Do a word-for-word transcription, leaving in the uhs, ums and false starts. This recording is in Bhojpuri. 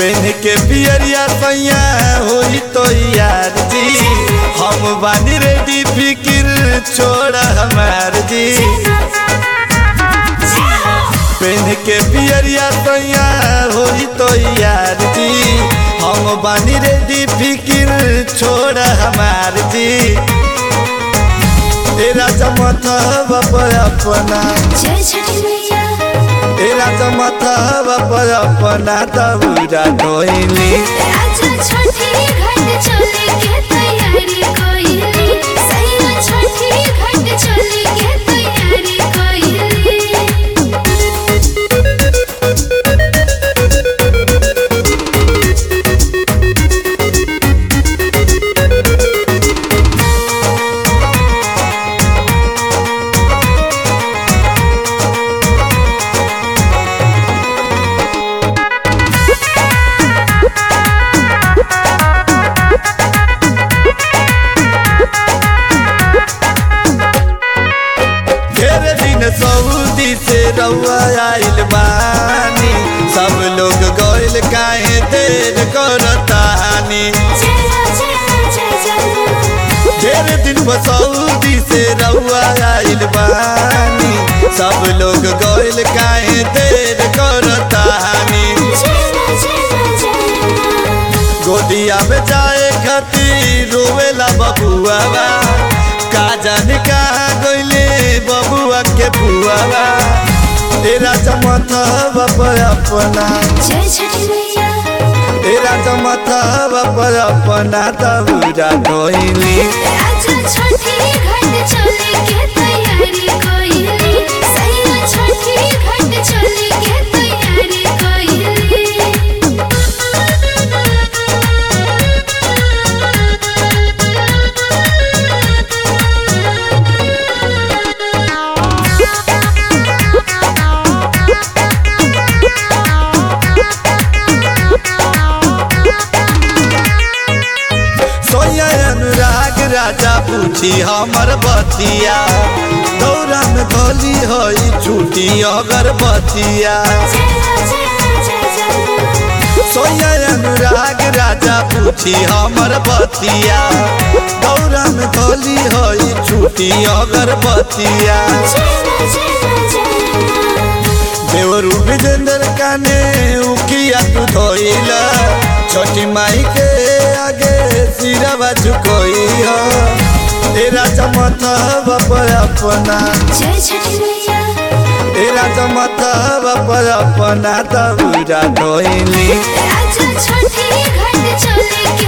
पेन के पियरिया सैया होई तो यार जी हम बानी रेडी फिकिर छोड़ हमार जी पेन के पियरिया सैया होई तो यार जी हम बानी रेडी फिकिर छोड़ हमार जी तेरा जमता पर अपना जय छठी मैया तेरा जमता पर अपना दौरा ढोइली राजा छठी घाट चले के तैयारी कोइली सैया छठी घाट चले के तैयारी कोइली सऊदी से रउआ आइल बानी सब लोग गइल काहे देर करतानी ढेर दिन सऊदी से रउआ आइल बानी सब लोग गइल काहे देर करतानी गोदिया में जाए खातिर रोवेला बबुआ का जाने कहाँ गइले बबुआ के बुआ तेरा जमता पर अपना जय छठी मैया तेरा जमता पर अपना दौरा ढोइली राजा छठी घाट चले के तैयारी कोइली सैया छठी घाट चले के तैयारी कोइली राजा पूछी हमर बतिया दौरा में गली हई छूटी अगर बतिया सोया अनुराग राजा पूछी हमर बतिया दौरा में गली हई छूटी अगर बतिया देवरू विजेंद्र काने उकिया तू धोइला छोटी माई के आगे सिरवा झुकोई हो तेरा जमता पर अपना जय छठी मैया तेरा जमता पर अपना दौरा ढोइली राजा छठी घाट चले